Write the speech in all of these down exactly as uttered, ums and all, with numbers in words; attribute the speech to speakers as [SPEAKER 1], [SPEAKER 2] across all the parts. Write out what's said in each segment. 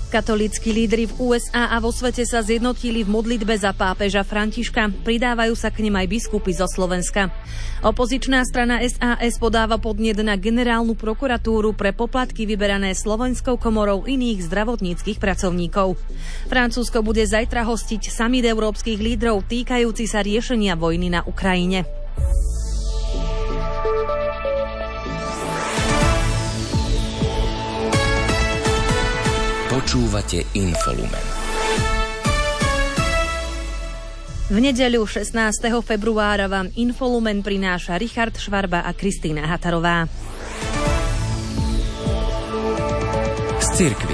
[SPEAKER 1] Katolícki lídri v ú es á a vo svete sa zjednotili v modlitbe za pápeža Františka. Pridávajú sa k nim aj biskupy zo Slovenska. Opozičná strana es a es podáva podnet na generálnu prokuratúru pre poplatky vyberané Slovenskou komorou iných zdravotníckych pracovníkov. Francúzsko bude zajtra hostiť summit európskych lídrov týkajúci sa riešenia vojny na Ukrajine.
[SPEAKER 2] Počúvate Infolumen.
[SPEAKER 1] V nedeľu šestnásteho februára vám Infolumen prináša Richard Švarba a Kristýna Hatarová.
[SPEAKER 2] Z cirkvi.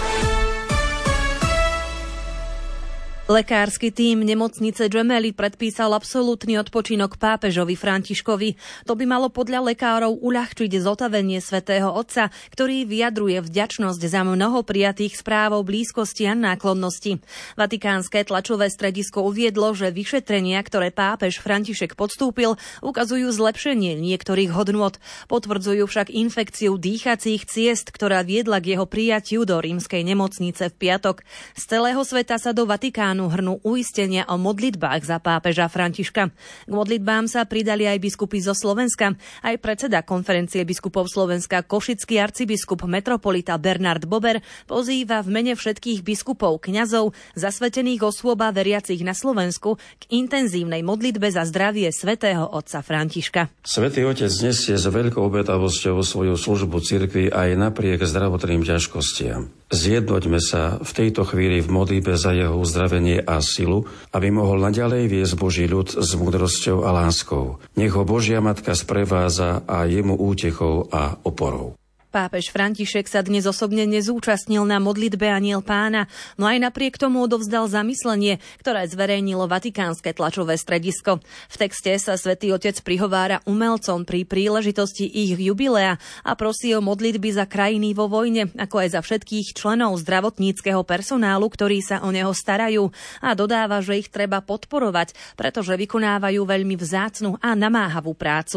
[SPEAKER 1] Lekársky tím nemocnice Gemelli predpísal absolútny odpočinok pápežovi Františkovi. To by malo podľa lekárov uľahčiť zotavenie svätého Otca, ktorý vyjadruje vďačnosť za mnoho prijatých správ o blízkosti a náklonnosti. Vatikánske tlačové stredisko uviedlo, že vyšetrenia, ktoré pápež František podstúpil, ukazujú zlepšenie niektorých hodnôt. Potvrdzujú však infekciu dýchacích ciest, ktorá viedla k jeho prijatiu do rímskej nemocnice v piatok. Z celého sveta sa do Vatikánu hrnú uistenia o modlitbách za pápeža Františka. K modlitbám sa pridali aj biskupy zo Slovenska. Aj predseda konferencie biskupov Slovenska, košický arcibiskup metropolita Bernard Bober, pozýva v mene všetkých biskupov, kňazov, zasvetených osôb a veriacich na Slovensku k intenzívnej modlitbe za zdravie svätého otca Františka.
[SPEAKER 3] Svätý Otec nesie s veľkou obetavosťou svoju službu cirkvi aj napriek zdravotným ťažkostiam. Zjednoťme sa v tejto chvíli v modlitbe za jeho uzdravenie a silu, aby mohol naďalej viesť Boží ľud s múdrosťou a láskou. Nech ho Božia Matka sprevádza a jemu útechou a oporou.
[SPEAKER 1] Pápež František sa dnes osobne nezúčastnil na modlitbe Anjel Pána, no aj napriek tomu odovzdal zamyslenie, ktoré zverejnilo Vatikánske tlačové stredisko. V texte sa Svätý Otec prihovára umelcom pri príležitosti ich jubilea a prosí o modlitby za krajiny vo vojne, ako aj za všetkých členov zdravotníckeho personálu, ktorí sa o neho starajú, a dodáva, že ich treba podporovať, pretože vykonávajú veľmi vzácnu a namáhavú prácu.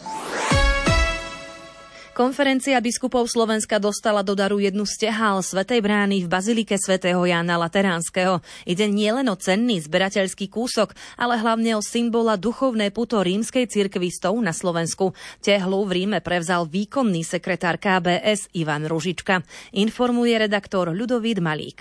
[SPEAKER 1] Konferencia biskupov Slovenska dostala do daru jednu z tehál Svätej brány v bazilike svätého Jána Lateránskeho. Ide nielen o cenný zberateľský kúsok, ale hlavne o symbola duchovné puto rímskej cirkvi stov na Slovensku. Tehlu v Ríme prevzal výkonný sekretár ká bé es Ivan Ružička. Informuje redaktor Ľudovít Malík.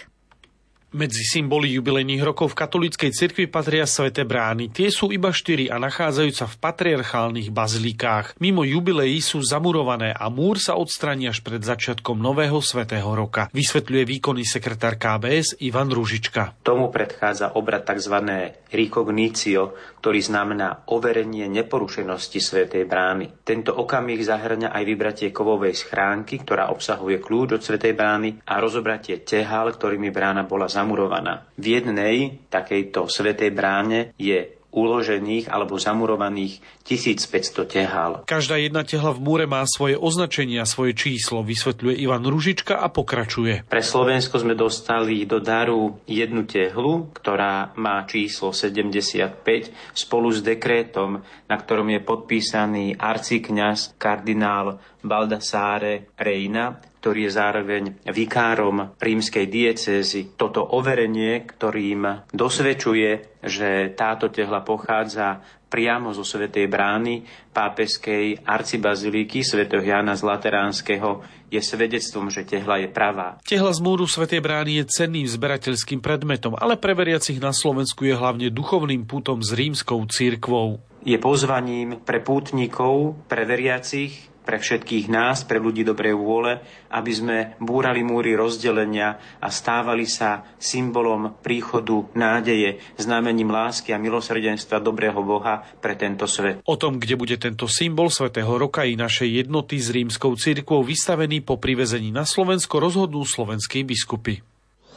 [SPEAKER 4] Medzi symboly jubilejných rokov v katolíckej cirkvi patria sväté brány. Tie sú iba štyri a nachádzajú sa v patriarchálnych bazilikách. Mimo jubilejí sú zamurované a múr sa odstraní až pred začiatkom nového svätého roka. Vysvetľuje výkonný sekretár ká bé es Ivan Ružička.
[SPEAKER 5] Tomu predchádza obrad tzv. Recognicio, ktorý znamená overenie neporušenosti svätej brány. Tento okamih zahŕňa aj vybratie kovovej schránky, ktorá obsahuje kľúč od svätej brány, a rozobratie tehál, ktorými brána bola zamurovaná. V jednej takejto svätej bráne je uložených alebo zamurovaných tisícpäťsto tehál.
[SPEAKER 4] Každá jedna tehla v múre má svoje označenie a svoje číslo, vysvetľuje Ivan Ružička a pokračuje.
[SPEAKER 5] Pre Slovensko sme dostali do daru jednu tehlu, ktorá má číslo sedemdesiatpäť, spolu s dekrétom, na ktorom je podpísaný arcikňaz kardinál Baldassare Reina, ktorý je zároveň vikárom rímskej diecézy. Toto overenie, ktorým dosvedčuje, že táto tehla pochádza priamo zo svätej brány pápežskej arcibazilíky svätého Jána z Lateránskeho, je svedectvom, že tehla je pravá.
[SPEAKER 4] Tehla z múru svätej brány je cenným zberateľským predmetom, ale pre veriacich na Slovensku je hlavne duchovným putom s rímskou cirkvou.
[SPEAKER 5] Je pozvaním pre pútnikov, pre veriacich, pre všetkých nás, pre ľudí dobrej vôle, aby sme búrali múry rozdelenia a stávali sa symbolom príchodu nádeje, znamením lásky a milosrdenstva dobrého Boha pre tento svet.
[SPEAKER 4] O tom, kde bude tento symbol svätého roka i našej jednoty s rímskou cirkvou vystavený po privezení na Slovensko, rozhodnú slovenskí biskupy.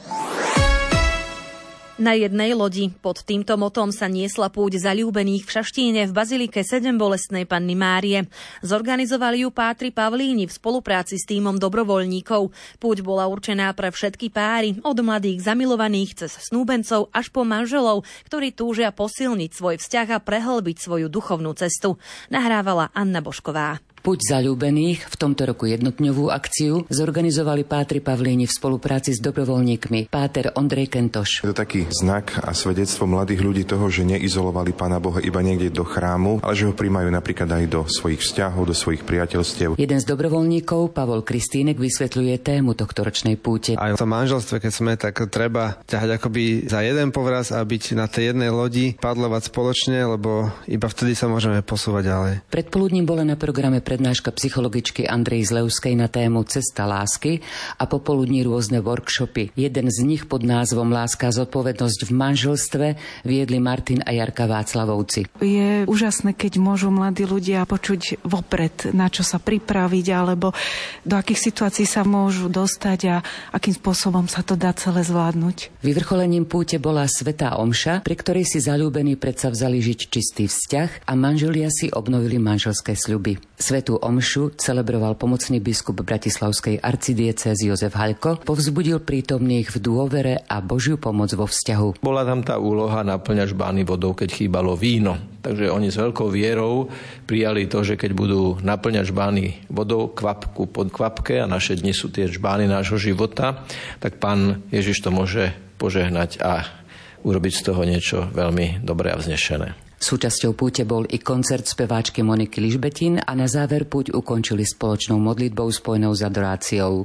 [SPEAKER 1] Na jednej lodi pod týmto motom sa niesla púť zaľúbených v Šaštíne v bazilike Sedembolestnej Panny Márie. Zorganizovali ju pátri Pavlíni v spolupráci s tímom dobrovoľníkov. Púť bola určená pre všetky páry, od mladých zamilovaných cez snúbencov až po manželov, ktorí túžia posilniť svoj vzťah a prehlbiť svoju duchovnú cestu. Nahrávala Anna Božková.
[SPEAKER 6] Púť zaľúbených, v tomto roku jednotňovú akciu, zorganizovali pátri Pavlíni v spolupráci s dobrovoľníkmi. Páter Ondrej Kentoš.
[SPEAKER 7] Je to taký znak a svedectvo mladých ľudí toho, že neizolovali Pána Boha iba niekde do chrámu, ale že ho prijímajú napríklad aj do svojich vzťahov, do svojich priateľstiev.
[SPEAKER 6] Jeden z dobrovoľníkov, Pavol Kristínek, vysvetľuje tému tohtoročnej púte.
[SPEAKER 8] Aj v tom manželstve, keď sme, tak treba ťahať akoby za jeden povraz a byť na tej jednej lodi, padlovať spoločne, lebo iba vtedy sa môžeme posúvať ďalej.
[SPEAKER 6] Predpoludním bola na programe prednáška psychologičky Andrej Zlevskej na tému Cesta lásky a popoludní rôzne workshopy. Jeden z nich pod názvom Láska a zodpovednosť v manželstve viedli Martin a Jarka Václavovci.
[SPEAKER 9] Je úžasné, keď môžu mladí ľudia počuť vopred, na čo sa pripraviť alebo do akých situácií sa môžu dostať a akým spôsobom sa to dá celé zvládnuť.
[SPEAKER 6] Vyvrcholením púte bola svätá omša, pri ktorej si zaľúbení predsa vzali žiť čistý vzťah a manželia si obnovili manželské sľuby. Svätú omšu celebroval pomocný biskup bratislavskej arcidiecézy Jozef Haľko, povzbudil prítomných v dôvere a Božiu pomoc vo vzťahu.
[SPEAKER 10] Bola tam tá úloha naplňať žbány vodou, keď chýbalo víno. Takže oni s veľkou vierou prijali to, že keď budú naplňať žbány vodou kvapku pod kvapke a naše dni sú tie žbány nášho života, tak Pán Ježiš to môže požehnať a urobiť z toho niečo veľmi dobré a vznešené.
[SPEAKER 6] Súčasťou púte bol i koncert speváčky Moniky Ližbetín a na záver púť ukončili spoločnou modlitbou spojenou s adoráciou.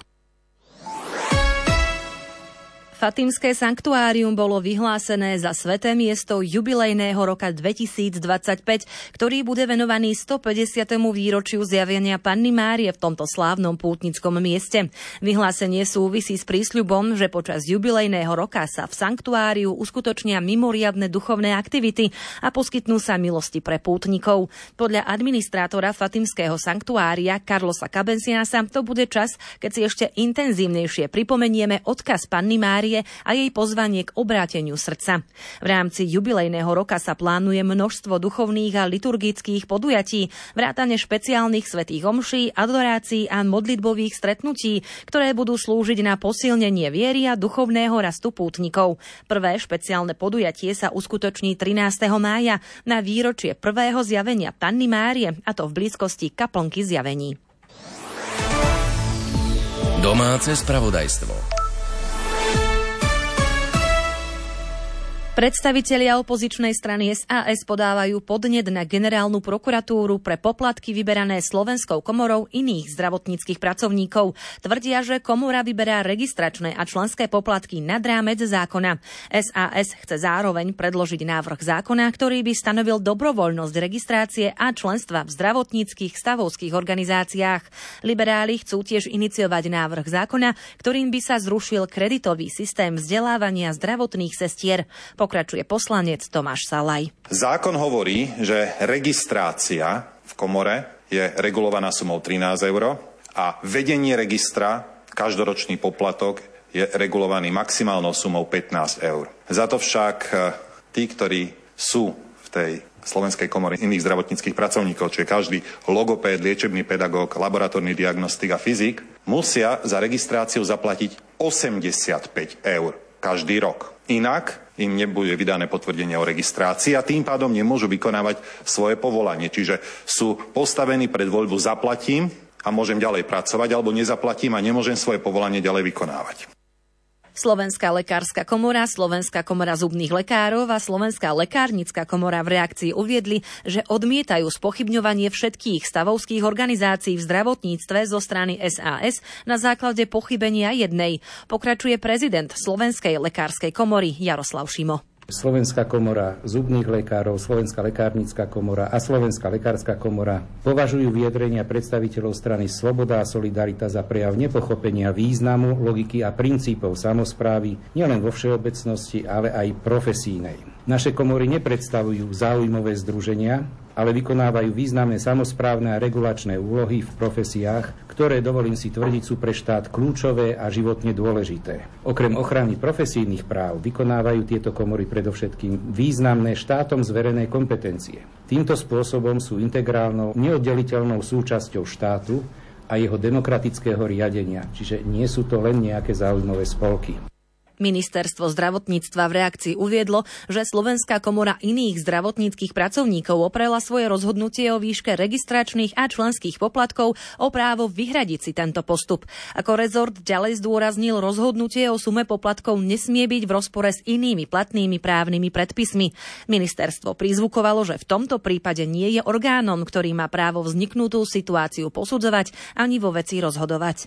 [SPEAKER 1] Fatimské sanktuárium bolo vyhlásené za sväté miesto jubilejného roka dvetisícdvadsaťpäť, ktorý bude venovaný stopäťdesiatemu výročiu zjavenia Panny Márie v tomto slávnom pútnickom mieste. Vyhlásenie súvisí s prísľubom, že počas jubilejného roka sa v sanktuáriu uskutočnia mimoriadne duchovné aktivity a poskytnú sa milosti pre pútnikov. Podľa administrátora Fatimského sanktuária Carlosa Cabenciasa to bude čas, keď si ešte intenzívnejšie pripomenieme odkaz Panny Márie a jej pozvanie k obráteniu srdca. V rámci jubilejného roka sa plánuje množstvo duchovných a liturgických podujatí, vrátane špeciálnych svätých omší, adorácií a modlitbových stretnutí, ktoré budú slúžiť na posilnenie viery a duchovného rastu pútnikov. Prvé špeciálne podujatie sa uskutoční trinásteho mája na výročie prvého zjavenia Panny Márie, a to v blízkosti kaplnky zjavení.
[SPEAKER 2] Domáce spravodajstvo.
[SPEAKER 1] Predstavitelia opozičnej strany es a es podávajú podnet na generálnu prokuratúru pre poplatky vyberané Slovenskou komorou iných zdravotníckych pracovníkov. Tvrdia, že komora vyberá registračné a členské poplatky nad rámec zákona. es a es chce zároveň predložiť návrh zákona, ktorý by stanovil dobrovoľnosť registrácie a členstva v zdravotníckych stavovských organizáciách. Liberáli chcú tiež iniciovať návrh zákona, ktorým by sa zrušil kreditový systém vzdelávania zdravotných sestier. Pokračuje poslanec Tomáš Salaj.
[SPEAKER 11] Zákon hovorí, že registrácia v komore je regulovaná sumou trinásť eur a vedenie registra, každoročný poplatok, je regulovaný maximálnou sumou pätnásť eur. Za to však tí, ktorí sú v tej Slovenskej komore iných zdravotníckych pracovníkov, čiže každý logopéd, liečebný pedagóg, laboratórny diagnostik a fyzik, musia za registráciu zaplatiť osemdesiatpäť eur každý rok. Inak im nebude vydané potvrdenie o registrácii a tým pádom nemôžu vykonávať svoje povolanie. Čiže sú postavení pred voľbu zaplatím a môžem ďalej pracovať, alebo nezaplatím a nemôžem svoje povolanie ďalej vykonávať.
[SPEAKER 1] Slovenská lekárska komora, Slovenská komora zubných lekárov a Slovenská lekárnická komora v reakcii uviedli, že odmietajú spochybňovanie všetkých stavovských organizácií v zdravotníctve zo strany es a es na základe pochybenia jednej. Pokračuje prezident Slovenskej lekárskej komory Jaroslav Šimo.
[SPEAKER 12] Slovenská komora zubných lekárov, Slovenská lekárnická komora a Slovenská lekárska komora považujú vyjadrenia predstaviteľov strany Sloboda a Solidarita za prejav nepochopenia významu, logiky a princípov samosprávy nielen vo všeobecnosti, ale aj profesínej. Naše komory nepredstavujú záujmové združenia, ale vykonávajú významné samosprávne a regulačné úlohy v profesiách, ktoré, dovolím si tvrdiť, sú pre štát kľúčové a životne dôležité. Okrem ochrany profesijných práv vykonávajú tieto komory predovšetkým významné štátom zverené kompetencie. Týmto spôsobom sú integrálnou, neoddeliteľnou súčasťou štátu a jeho demokratického riadenia, čiže nie sú to len nejaké záujmové spolky.
[SPEAKER 1] Ministerstvo zdravotníctva v reakcii uviedlo, že Slovenská komora iných zdravotníckych pracovníkov oprela svoje rozhodnutie o výške registračných a členských poplatkov o právo vyhradiť si tento postup. Ako rezort ďalej zdôraznil, rozhodnutie o sume poplatkov nesmie byť v rozpore s inými platnými právnymi predpismi. Ministerstvo prizvukovalo, že v tomto prípade nie je orgánom, ktorý má právo vzniknutú situáciu posudzovať ani vo veci rozhodovať.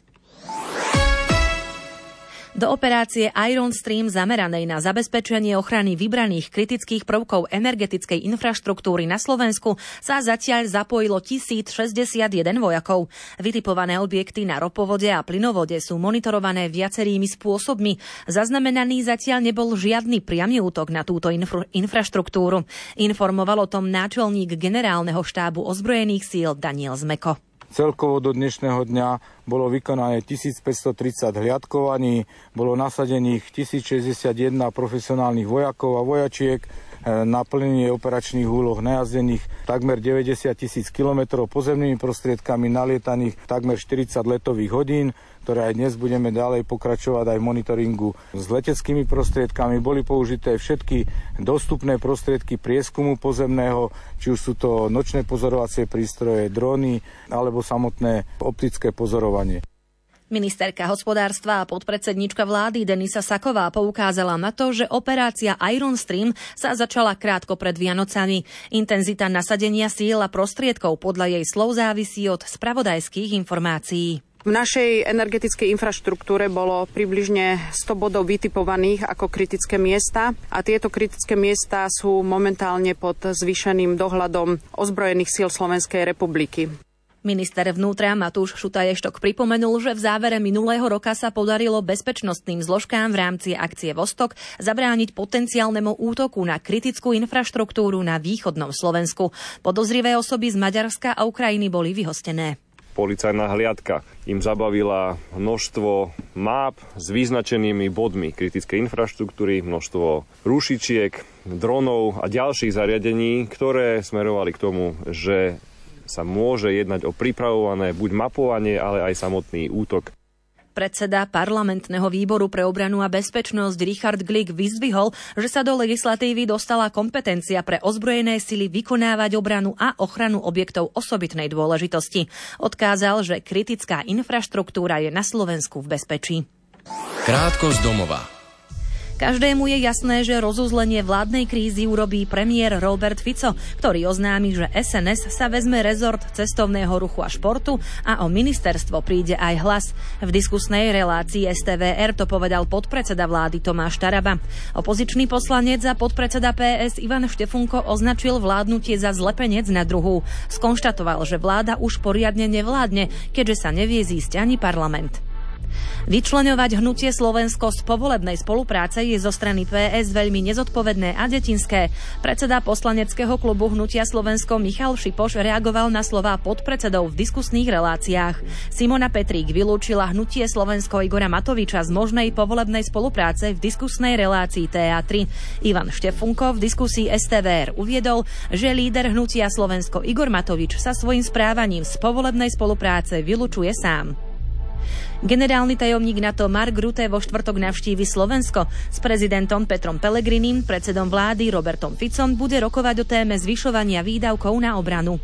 [SPEAKER 1] Do operácie Iron Stream zameranej na zabezpečenie ochrany vybraných kritických prvkov energetickej infraštruktúry na Slovensku sa zatiaľ zapojilo tisícšesťdesiatjeden vojakov. Vytipované objekty na ropovode a plynovode sú monitorované viacerými spôsobmi. Zaznamenaný zatiaľ nebol žiadny priamy útok na túto infra- infraštruktúru. Informoval o tom náčelník generálneho štábu ozbrojených síl Daniel Zmeko.
[SPEAKER 13] Celkovo do dnešného dňa bolo vykonané tisícpäťstotridsať hliadkovaní, bolo nasadených tisícšesťdesiatjeden profesionálnych vojakov a vojačiek, na plnenie operačných úloh najazdených takmer deväťdesiat tisíc kilometrov pozemnými prostriedkami, nalietaných takmer štyridsať letových hodín, ktoré aj dnes budeme ďalej pokračovať aj v monitoringu s leteckými prostriedkami. Boli použité všetky dostupné prostriedky prieskumu pozemného, či už sú to nočné pozorovacie prístroje, dróny alebo samotné optické pozorovanie.
[SPEAKER 1] Ministerka hospodárstva a podpredsednička vlády Denisa Saková poukázala na to, že operácia Iron Stream sa začala krátko pred Vianocami. Intenzita nasadenia síl a prostriedkov podľa jej slov závisí od spravodajských informácií.
[SPEAKER 14] V našej energetickej infraštruktúre bolo približne sto bodov vytipovaných ako kritické miesta a tieto kritické miesta sú momentálne pod zvýšeným dohľadom ozbrojených síl Slovenskej republiky.
[SPEAKER 1] Minister vnútra Matúš Šutaj-Eštok pripomenul, že v závere minulého roka sa podarilo bezpečnostným zložkám v rámci akcie Vostok zabrániť potenciálnemu útoku na kritickú infraštruktúru na východnom Slovensku. Podozrivé osoby z Maďarska a Ukrajiny boli vyhostené.
[SPEAKER 15] Policajná hliadka im zabavila množstvo máp s vyznačenými bodmi kritickej infraštruktúry, množstvo rúšičiek, dronov a ďalších zariadení, ktoré smerovali k tomu, že sa môže jednať o pripravované buď mapovanie, ale aj samotný útok.
[SPEAKER 1] Predseda parlamentného výboru pre obranu a bezpečnosť Richard Glik vyzdvihol, že sa do legislatívy dostala kompetencia pre ozbrojené sily vykonávať obranu a ochranu objektov osobitnej dôležitosti. Odkázal, že kritická infraštruktúra je na Slovensku v bezpečí.
[SPEAKER 2] Krátko z domova.
[SPEAKER 1] Každému je jasné, že rozuzlenie vládnej krízy urobí premiér Robert Fico, ktorý oznámi, že es en es sa vezme rezort cestovného ruchu a športu a o ministerstvo príde aj Hlas. V diskusnej relácii es té vé er to povedal podpredseda vlády Tomáš Taraba. Opozičný poslanec a podpredseda pé es Ivan Štefunko označil vládnutie za zlepenec na druhu. Skonštatoval, že vláda už poriadne nevládne, keďže sa nevie zísť ani parlament. Vyčleňovať hnutie Slovensko z povolebnej spolupráce je zo strany pé es veľmi nezodpovedné a detinské. Predseda poslaneckého klubu Hnutia Slovensko Michal Šipoš reagoval na slová podpredsedov v diskusných reláciách. Simona Petrík vylúčila Hnutie Slovensko Igora Matoviča z možnej povolebnej spolupráce v diskusnej relácii té á tri. Ivan Štefunko v diskusii es té vé er uviedol, že líder Hnutia Slovensko Igor Matovič sa svojím správaním z povolebnej spolupráce vylučuje sám. Generálny tajomník NATO Mark Rutte vo štvrtok navštívi Slovensko. S prezidentom Petrom Pellegrinim, predsedom vlády Robertom Ficom bude rokovať o téme zvyšovania výdavkov na obranu.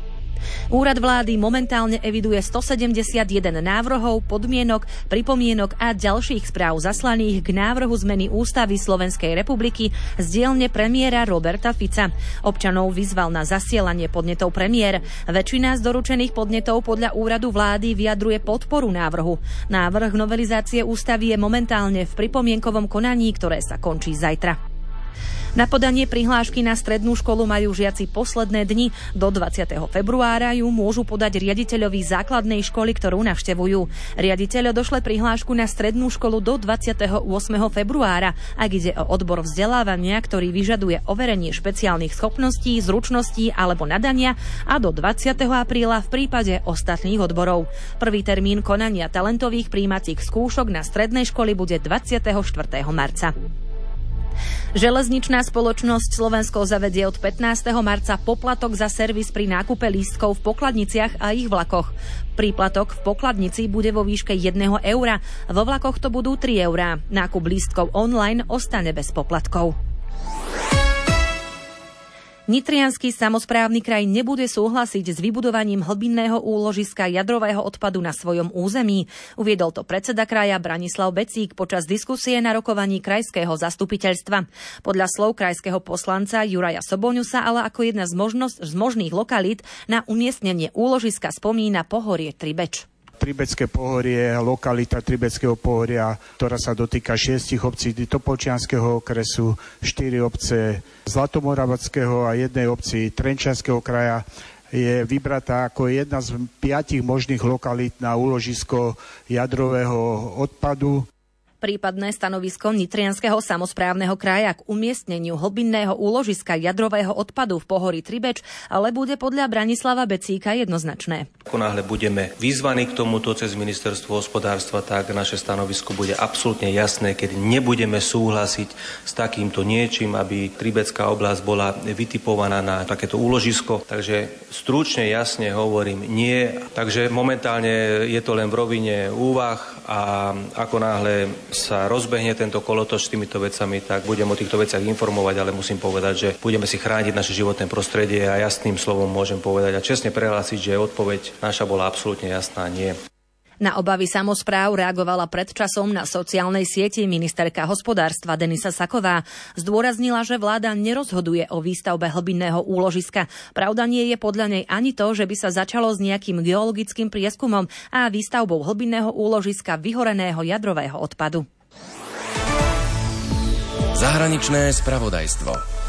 [SPEAKER 1] Úrad vlády momentálne eviduje stosedemdesiatjeden návrhov, podmienok, pripomienok a ďalších správ zaslaných k návrhu zmeny ústavy Slovenskej republiky z dielne premiéra Roberta Fica. Občanov vyzval na zasielanie podnetov premiér. Väčšina z doručených podnetov podľa úradu vlády vyjadruje podporu návrhu. Návrh novelizácie ústavy je momentálne v pripomienkovom konaní, ktoré sa končí zajtra. Na podanie prihlášky na strednú školu majú žiaci posledné dni. Do dvadsiateho februára ju môžu podať riaditeľovi základnej školy, ktorú navštevujú. Riaditeľ odošle prihlášku na strednú školu do dvadsiateho ôsmeho februára, ak ide o odbor vzdelávania, ktorý vyžaduje overenie špeciálnych schopností, zručností alebo nadania, a do dvadsiateho apríla v prípade ostatných odborov. Prvý termín konania talentových prijímacích skúšok na strednej školy bude dvadsiateho štvrtého marca. Železničná spoločnosť Slovensko zavedie od pätnásteho marca poplatok za servis pri nákupe lístkov v pokladniciach a ich vlakoch. Príplatok v pokladnici bude vo výške jedného eura, vo vlakoch to budú tri eurá. Nákup lístkov online ostane bez poplatkov. Nitriansky samosprávny kraj nebude súhlasiť s vybudovaním hlbinného úložiska jadrového odpadu na svojom území. Uviedol to predseda kraja Branislav Becík počas diskusie na rokovaní krajského zastupiteľstva. Podľa slov krajského poslanca Juraja Soboňu sa ale ako jedna z, možnosť, z možných lokalít na umiestnenie úložiska spomína pohorie Tribeč.
[SPEAKER 16] Tribecké pohorie, lokalita Tribeckého pohoria, ktorá sa dotýka šiestich obcí Topolčianskeho okresu, štyri obce Zlatomoraveckého a jednej obci Trenčianskeho kraja, je vybratá ako jedna z piatich možných lokalít na úložisko jadrového odpadu.
[SPEAKER 1] Prípadné stanovisko Nitrianskeho samosprávneho kraja k umiestneniu hlbinného úložiska jadrového odpadu v pohorí Tribeč ale bude podľa Branislava Becíka jednoznačné.
[SPEAKER 17] Ako náhle budeme vyzvaní k tomuto cez ministerstvo hospodárstva, tak naše stanovisko bude absolútne jasné, keď nebudeme súhlasiť s takýmto niečím, aby Tribecká oblasť bola vytipovaná na takéto úložisko. Takže stručne, jasne hovorím nie. Takže momentálne je to len v rovine úvah a ako náhle sa rozbehne tento kolotoč s týmito vecami, tak budem o týchto veciach informovať, ale musím povedať, že budeme si chrániť naše životné prostredie a jasným slovom môžem povedať a čestne prehlásiť, že odpoveď naša bola absolútne jasná, nie.
[SPEAKER 1] Na obavy samospráv reagovala pred časom na sociálnej sieti ministerka hospodárstva Denisa Saková. Zdôraznila, že vláda nerozhoduje o výstavbe hlbinného úložiska. Pravda nie je podľa nej ani to, že by sa začalo s nejakým geologickým prieskumom a výstavbou hlbinného úložiska vyhoreného jadrového odpadu.
[SPEAKER 2] Zahraničné spravodajstvo.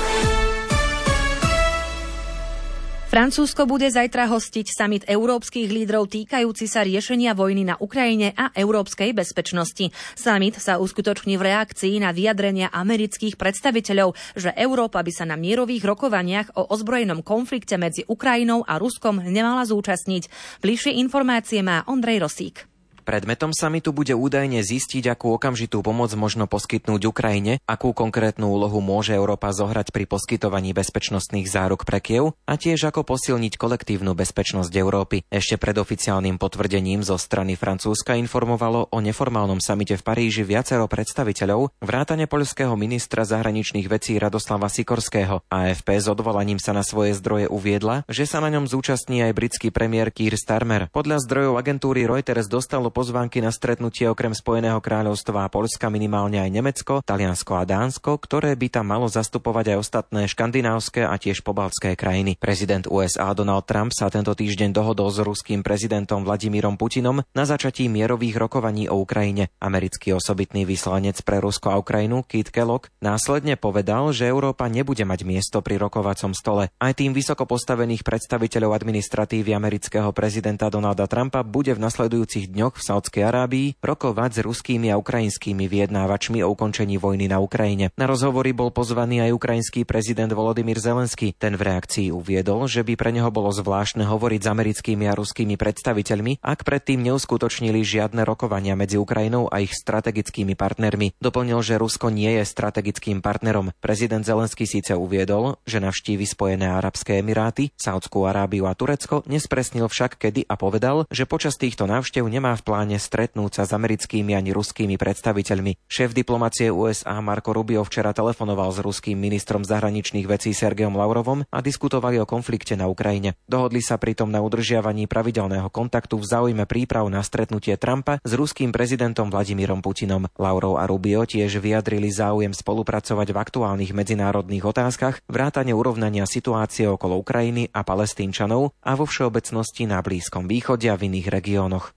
[SPEAKER 1] Francúzsko bude zajtra hostiť summit európskych lídrov týkajúci sa riešenia vojny na Ukrajine a európskej bezpečnosti. Summit sa uskutoční v reakcii na vyjadrenia amerických predstaviteľov, že Európa by sa na mierových rokovaniach o ozbrojenom konflikte medzi Ukrajinou a Ruskom nemala zúčastniť. Bližšie informácie má Ondrej Rosík.
[SPEAKER 18] Predmetom samitu bude údajne zistiť, akú okamžitú pomoc možno poskytnúť Ukrajine, akú konkrétnu úlohu môže Európa zohrať pri poskytovaní bezpečnostných záruk pre Kyjev a tiež ako posilniť kolektívnu bezpečnosť Európy. Ešte pred oficiálnym potvrdením zo strany Francúzska informovalo o neformálnom samite v Paríži viacero predstaviteľov, vrátane poľského ministra zahraničných vecí Radoslava Sikorského. á ef pé s odvolaním sa na svoje zdroje uviedla, že sa na ňom zúčastní aj britský premiér Keir Starmer. Podľa zdrojov agentúry Reuters dostalo pozvánky na stretnutie okrem Spojeného kráľovstva a Poľska minimálne aj Nemecko, Taliansko a Dánsko, ktoré by tam malo zastupovať aj ostatné škandinávske a tiež pobaltské krajiny. Prezident ú es á Donald Trump sa tento týždeň dohodol s ruským prezidentom Vladimírom Putinom na začatí mierových rokovaní o Ukrajine. Americký osobitný vyslanec pre Rusko a Ukrajinu Keith Kellogg následne povedal, že Európa nebude mať miesto pri rokovacom stole. Aj tým vysoko postavených predstaviteľov administratívy amerického prezidenta Donalda Trumpa bude v nasledujúcich dňoch v Saudskej Arábii rokovať s ruskými a ukrajinskými vyjednávačmi o ukončení vojny na Ukrajine. Na rozhovory bol pozvaný aj ukrajinský prezident Volodymyr Zelenský. Ten v reakcii uviedol, že by pre neho bolo zvláštne hovoriť s americkými a ruskými predstaviteľmi, ak predtým neuskutočnili žiadne rokovania medzi Ukrajinou a ich strategickými partnermi. Doplnil, že Rusko nie je strategickým partnerom. Prezident Zelenský síce uviedol, že navštívi Spojené arabské emiráty, Saudskú Arábiu a Turecko, nespresnil však kedy a povedal, že počas týchto návštev nemá v pláne stretnúť sa s americkými ani ruskými predstaviteľmi. Šéf diplomacie ú es á Marco Rubio včera telefonoval s ruským ministrom zahraničných vecí Sergejom Lavrovom a diskutovali o konflikte na Ukrajine. Dohodli sa pritom na udržiavaní pravidelného kontaktu v záujme príprav na stretnutie Trumpa s ruským prezidentom Vladimírom Putinom. Lavrov a Rubio tiež vyjadrili záujem spolupracovať v aktuálnych medzinárodných otázkach, vrátane urovnania situácie okolo Ukrajiny a Palestínčanov a vo všeobecnosti na Blízkom východe a v iných regiónoch.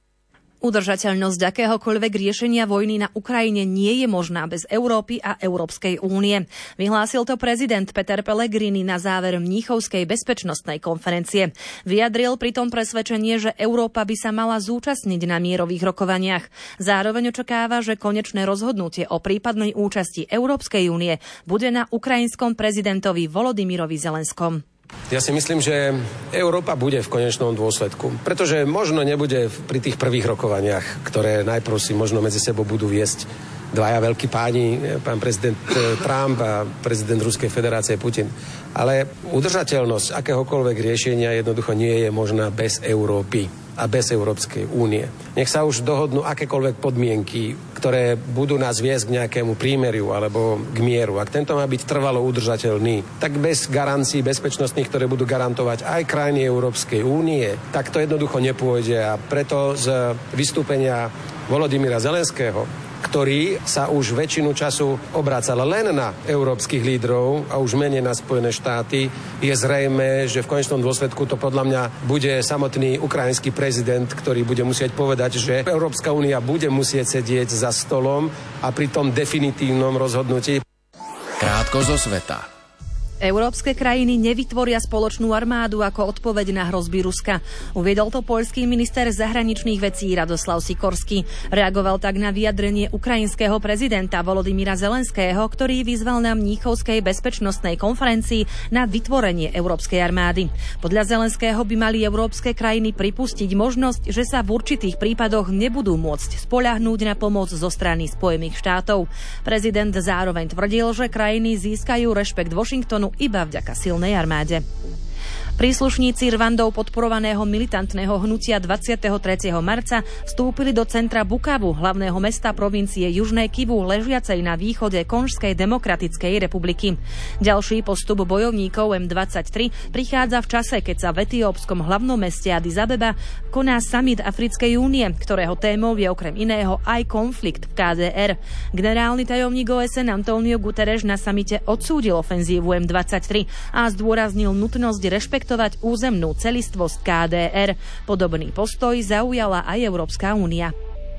[SPEAKER 1] Udržateľnosť akéhokoľvek riešenia vojny na Ukrajine nie je možná bez Európy a Európskej únie. Vyhlásil to prezident Peter Pellegrini na záver Mníchovskej bezpečnostnej konferencie. Vyjadril pritom presvedčenie, že Európa by sa mala zúčastniť na mierových rokovaniach. Zároveň očakáva, že konečné rozhodnutie o prípadnej účasti Európskej únie bude na ukrajinskom prezidentovi Volodymyrovi Zelenskom.
[SPEAKER 19] Ja si myslím, že Európa bude v konečnom dôsledku, pretože možno nebude pri tých prvých rokovaniach, ktoré najprv si možno medzi sebou budú viesť dvaja veľkí páni, pán prezident Trump a prezident Ruskej federácie Putin. Ale udržateľnosť akéhokoľvek riešenia jednoducho nie je možná bez Európy a bez Európskej únie. Nech sa už dohodnú akékoľvek podmienky, ktoré budú nás viesť k nejakému prímeriu alebo k mieru. Ak tento má byť trvalo udržateľný, tak bez garancií bezpečnostných, ktoré budú garantovať aj krajiny Európskej únie, tak to jednoducho nepôjde. A preto z vystúpenia Volodymyra Zelenského, ktorý sa už väčšinu času obracal len na európskych lídrov a už menej na Spojené štáty, je zrejmé, že v konečnom dôsledku to podľa mňa bude samotný ukrajinský prezident, ktorý bude musieť povedať, že Európska únia bude musieť sedieť za stolom a pri tom definitívnom rozhodnutí.
[SPEAKER 2] Krátko zo sveta.
[SPEAKER 1] Európske krajiny nevytvoria spoločnú armádu ako odpoveď na hrozby Ruska. Uviedol to poľský minister zahraničných vecí Radoslav Sikorský. Reagoval tak na vyjadrenie ukrajinského prezidenta Volodymyra Zelenského, ktorý vyzval na Mníchovskej bezpečnostnej konferencii na vytvorenie Európskej armády. Podľa Zelenského by mali európske krajiny pripustiť možnosť, že sa v určitých prípadoch nebudú môcť spoľahnúť na pomoc zo strany Spojených štátov. Prezident zároveň tvrdil, že krajiny získajú rešpekt Washingtonu iba vďaka silnej armáde. Príslušníci Rwandou podporovaného militantného hnutia dvadsiateho tretieho marca vstúpili do centra Bukavu, hlavného mesta provincie Južnej Kivu, ležiacej na východe Konžskej demokratickej republiky. Ďalší postup bojovníkov em dvadsaťtri prichádza v čase, keď sa v etiópskom hlavnom meste Addis Abeba koná summit Africkej únie, ktorého témou je okrem iného aj konflikt v ká dé er. Generálny tajomník ó es en Antonio Guterres na samite odsúdil ofenzívu em dvadsaťtri a zdôraznil nutnosť rešpektovať územnú celistvosť ká dé er. Podobný postoj zaujala aj Európska únia.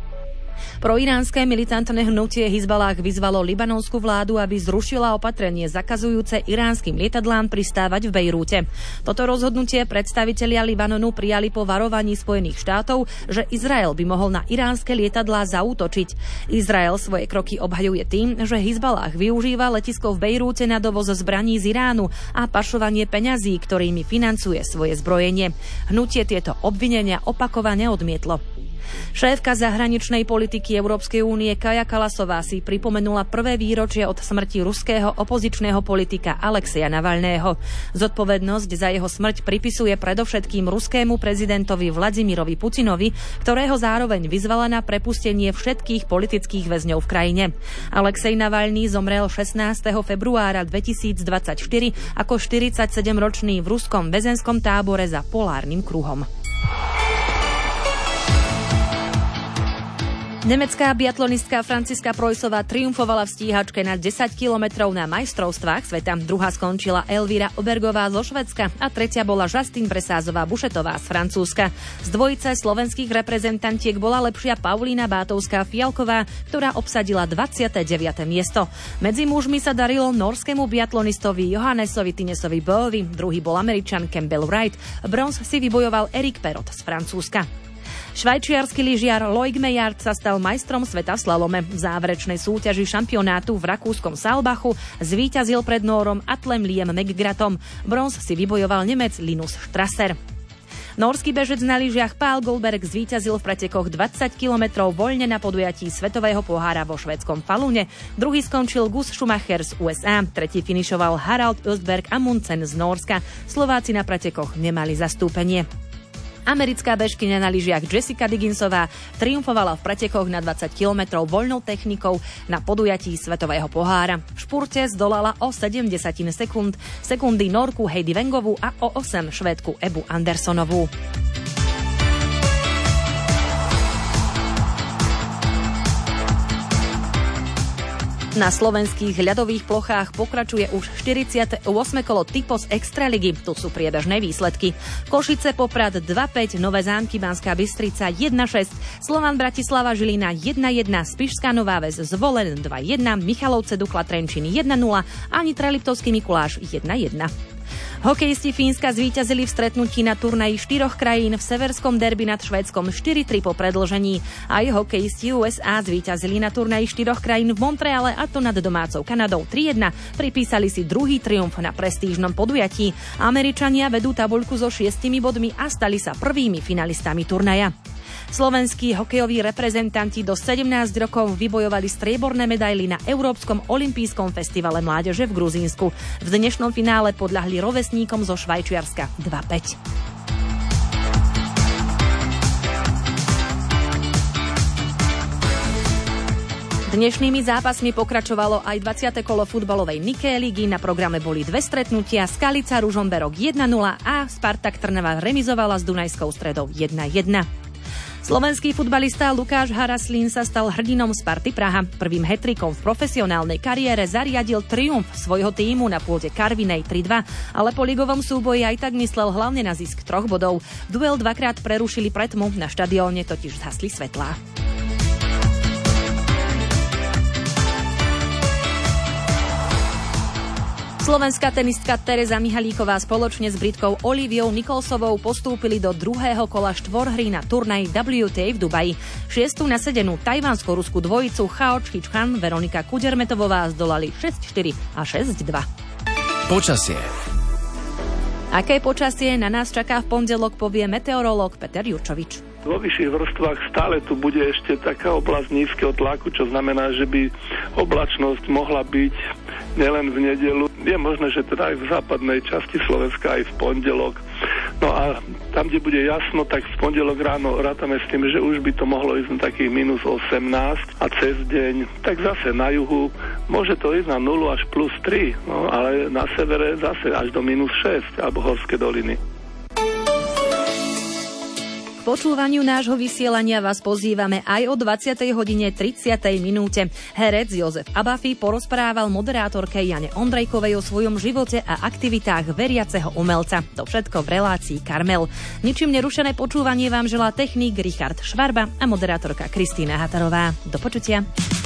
[SPEAKER 1] Proiránske militantné hnutie Hizballah vyzvalo libanonskú vládu, aby zrušila opatrenie zakazujúce iránskym lietadlám pristávať v Bejrúte. Toto rozhodnutie predstavitelia Libanonu prijali po varovaní Spojených štátov, že Izrael by mohol na iránske lietadlá zaútočiť. Izrael svoje kroky obhajuje tým, že Hizballah využíva letisko v Bejrúte na dovoz zbraní z Iránu a pašovanie peňazí, ktorými financuje svoje zbrojenie. Hnutie tieto obvinenia opakovane odmietlo. Šéfka zahraničnej politiky Európskej únie Kaja Kallasová si pripomenula prvé výročie od smrti ruského opozičného politika Alexeja Navalného. Zodpovednosť za jeho smrť pripisuje predovšetkým ruskému prezidentovi Vladimirovi Putinovi, ktorého zároveň vyzvala na prepustenie všetkých politických väzňov v krajine. Alexej Navalný zomrel šestnásteho februára dvetisícdvadsaťštyri ako štyridsaťsedemročný v ruskom väzenskom tábore za polárnym kruhom. Nemecká biatlonistka Franciska Preussová triumfovala v stíhačke na desať kilometrov na majstrovstvách sveta. Druhá skončila Elvira Obergová zo Švédska a tretia bola Justin Bresázová Bušetová z Francúzska. Z dvojice slovenských reprezentantiek bola lepšia Paulína Bátovská-Fialková, ktorá obsadila dvadsiate deviate miesto. Medzi mužmi sa darilo norskému biatlonistovi Johannesovi Tinesovi Böovi, druhý bol Američan Campbell Wright, bronz si vybojoval Erik Perot z Francúzska. Švajčiarsky lyžiar Loic Meillard sa stal majstrom sveta v slalome. V záverečnej súťaži šampionátu v rakúskom Saalbachu zvíťazil pred Nórom Atlem Liam McGrathom. Bronz si vybojoval Nemec Linus Strasser. Norský bežec na lyžiach Pál Goldberg zvíťazil v pretekoch dvadsať kilometrov voľne na podujatí Svetového pohára vo švédskom Falune. Druhý skončil Gus Schumacher z ú es á, tretí finišoval Harald Östberg Amundsen z Nórska. Slováci na pretekoch nemali zastúpenie. Americká bežkyňa na lyžiach Jessica Digginsová triumfovala v pretekoch na dvadsať kilometrov voľnou technikou na podujatí Svetového pohára. V špurte zdolala o sedem desatín sekúnd sekundy Norku Heidi Wengovú a o osem Švédku Ebu Andersonovú. Na slovenských ľadových plochách pokračuje už štyridsiate ôsme kolo Typos Extraligy. Tu sú priebežné výsledky. Košice Poprad dva päť, Nové Zámky Banská Bystrica jedna šesť, Slovan Bratislava Žilina jedna jedna, Spišská Nová Ves Zvolen dva jedna, Michalovce Dukla Trenčín jedna nula a Nitra Liptovský Mikuláš jedna jedna. Hokejisti Fínska zvíťazili v stretnutí na turnaji štyroch krajín v severskom derby nad Švédskom štyri tri po predĺžení. Aj hokejisti ú es á zvíťazili na turnaji štyroch krajín v Montreale, a to nad domácou Kanadou tri jedna. Pripísali si druhý triumf na prestížnom podujatí. Američania vedú tabuľku so šiestimi bodmi a stali sa prvými finalistami turnaja. Slovenskí hokejoví reprezentanti do sedemnásť rokov vybojovali strieborné medaily na Európskom olympijskom festivale mládeže v Gruzínsku. V dnešnom finále podľahli rovesníkom zo Švajčiarska dva päť. Dnešnými zápasmi pokračovalo aj dvadsiate kolo futbalovej Niké ligy. Na programe boli dve stretnutia. Skalica Ružomberok jedna nula a Spartak Trnava remizovala s Dunajskou Stredou jedna jedna. Slovenský futbalista Lukáš Haraslín sa stal hrdinom Sparty Praha. Prvým hat-trickom v profesionálnej kariére zariadil triumf svojho tímu na pôde Karvinej tri dva, ale po ligovom súboji aj tak myslel hlavne na zisk troch bodov. Duel dvakrát prerušili pretmu, na štadióne totiž zhasli svetlá. Slovenská tenistka Tereza Mihalíková spoločne s Britkou Oliviou Nicholsovou postúpili do druhého kola štvorhry na turnaji W T A v Dubaji. Šiestu nasedenú tajvansko-ruskú dvojicu Chao Chi-Chan Veronika Kudermetovová zdolali šesť štyri a šesť dva.
[SPEAKER 2] Počasie.
[SPEAKER 1] Aké počasie na nás čaká v pondelok, povie meteorológ Peter Jurčovič.
[SPEAKER 20] Vo vyšších vrstvách stále tu bude ešte taká oblasť nízkeho tlaku, čo znamená, že by oblačnosť mohla byť nielen v nedeľu. Je možné, že teda aj v západnej časti Slovenska aj v pondelok. No a tam, kde bude jasno, tak v pondelok ráno rátame s tým, že už by to mohlo ísť na takých minus osemnásť a cez deň, tak zase na juhu môže to ísť na nulu až plus tri, no, ale na severe zase až do minus šesť alebo horské doliny.
[SPEAKER 1] K počúvaniu nášho vysielania vás pozývame aj o dvadsiatej hodine tridsiatej minúte. Herec Jozef Abafi porozprával moderátorke Jane Ondrejkovej o svojom živote a aktivitách veriaceho umelca. To všetko v relácii Karmel. Ničím nerušené počúvanie vám želá technik Richard Švarba a moderátorka Kristýna Hatarová. Do počutia.